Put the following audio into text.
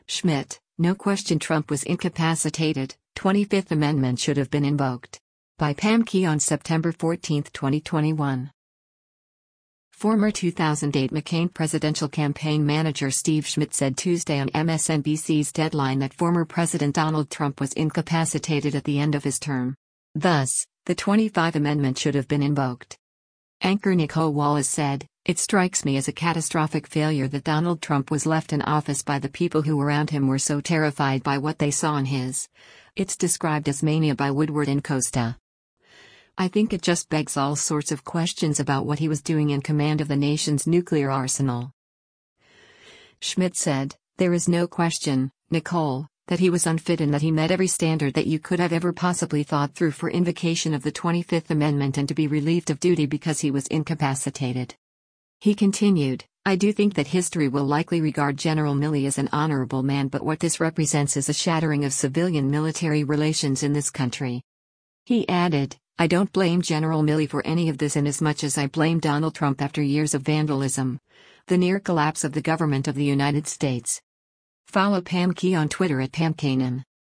Schmidt, no question Trump was incapacitated, 25th Amendment should have been invoked. By Pam Key on September 14, 2021. Former 2008 McCain presidential campaign manager Steve Schmidt said Tuesday on MSNBC's Deadline that former President Donald Trump was incapacitated at the end of his term. Thus, the 25th Amendment should have been invoked. Anchor Nicolle Wallace said, "It strikes me as a catastrophic failure that Donald Trump was left in office by the people who around him were so terrified by what they saw in his. It's described as mania by Woodward and Costa. I think it just begs all sorts of questions about what he was doing in command of the nation's nuclear arsenal." Schmidt said, "There is no question, Nicolle, that he was unfit and that he met every standard that you could have ever possibly thought through for invocation of the 25th Amendment and to be relieved of duty because he was incapacitated." He continued, "I do think that history will likely regard General Milley as an honorable man, but what this represents is a shattering of civilian-military relations in this country." He added, "I don't blame General Milley for any of this inasmuch as I blame Donald Trump after years of vandalism. The near collapse of the government of the United States." Follow Pam Key on Twitter at PamKanan.